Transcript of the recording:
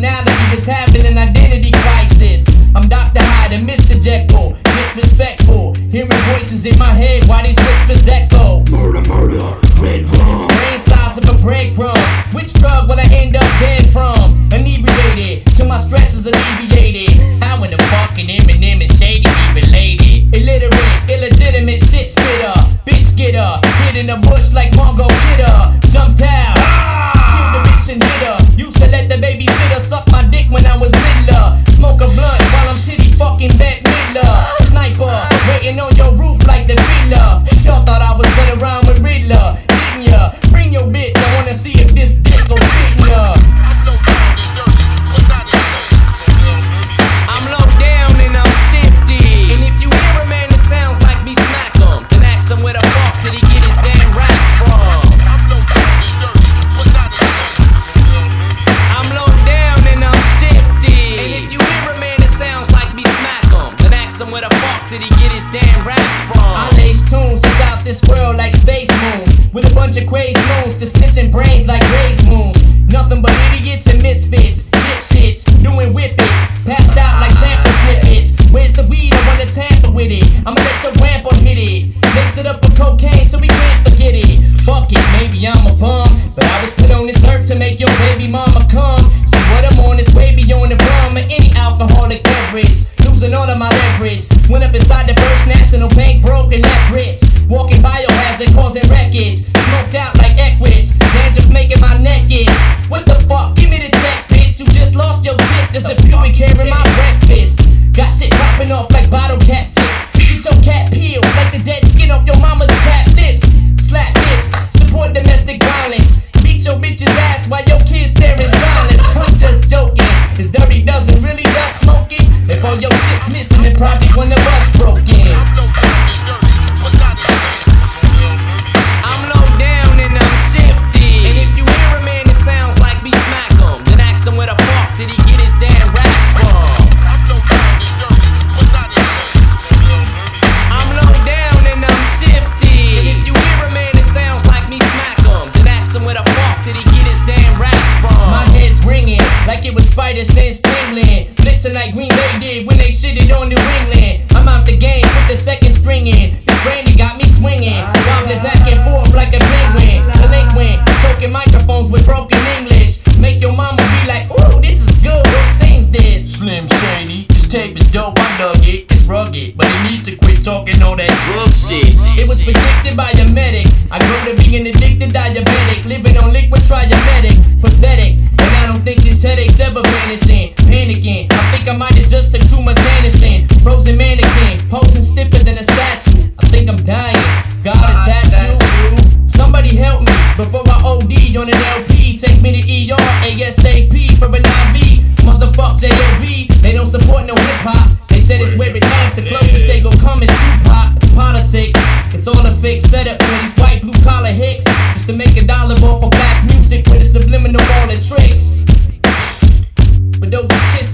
personality is having an identity crisis. I'm Dr. Hyde and Mr. Jekyll, disrespectful. Hearing voices in my head, why these whispers echo? Murder, murder, red rum. Brain size of a breadcrumb. Which drug will I end up dead from? Inebriated, till my stress is alleviated. How in the fucking Eminem and Shady be related? Illiterate, illegitimate shit spitter. Bitch getter, hid in the bush like Mongo Kidder. Jumped out, killed the bitch and hit her. Used to let the babysitter suck my dick when I was littler. Smoke a blunt while I'm titty fucking Bette Midler. Sniper, waiting on your roof like the Fiddler. Y'all thought I was gonna rhyme with Riddler, didn't ya? Bring your bitch, I wanna see if this dick gon' fit in ya. I'm low down and I'm shifty. And if you hear a man that sounds like me, smack him. Then ask him where the fuck did he get his damn raps from? I'm low down and I'm shifty. And if you hear a man that sounds like me, smack him. Then ask him where the fuck did he get his damn raps from? I lace tunes is out this world like space moons. With a bunch of crazed moons, dismissing brains like raised moons. Nothing but idiots and misfits, dipshits, doing whippets, passed out like sample snippets. Where's the weed? I wanna tamper with it. I'ma let your grandpa hit it. Mix it up with cocaine so we can't forget it. Fuck it, maybe I'm a bum, but I was put on this earth to make your baby mama come. So what I'm on is way beyond the rum or any alcoholic beverage. Losing all of my leverage. Went up inside the First National Bank, broke and left rich. Walking biohazard, causing wreckage. Smoked out like Equidge. Dandruff making my neck itch. What the fuck? Give me the check, bitch. You just lost your tip. There's a few in carrying my breakfast. Got shit popping off like bottle cap tips. Get your cat peeled like the dead skin off your mama's chapped lips. Slap lips, support domestic violence. Beat your bitch's ass while your kids stare in silence. I'm just joking. This dirty dozen really does smoking. If all your shit's missing, then probably one of us broke in. I'm low down and I'm shifty. And if you hear a man that sounds like me, smack him. Then ask him where the fuck did he get his damn raps from? I'm low down and I'm shifty. And if you hear a man that sounds like me, smack him. Then ask him where the fuck did he get his damn raps from? My head's ringing like it was spider sense tingling. Blitzing like Green Bay did when they shitted on New England. I'm out the game, put the second string in. This brandy got me swinging, wobbling back and forth like a penguin. Delinquent, choking microphones with broken English. Make your mama be like, ooh, this is good, who sings this? Slim Shady, this tape is dope, I dug it. It's rugged, but it needs to quit talking all that drug shit. It was predicted by a medic. I grew to be an addicted diabetic, living on liquid triametic. Pathetic, and I don't think this headache's ever vanishing. Panicking, I think I might have just took too much Anderson. Frozen mannequin, posing stiffer than a statue. I think I'm dying. God, is that true? Somebody help me before I OD on an LP. Take me to ER ASAP for an IV. Motherfuck J.O.B. They don't support no hip hop. They said it's where it ends. The closest they gon' come is Tupac. It's politics. It's all a fake setup for these white blue collar hicks, just to make $1 off of black music with a subliminal all the tricks. But those who kiss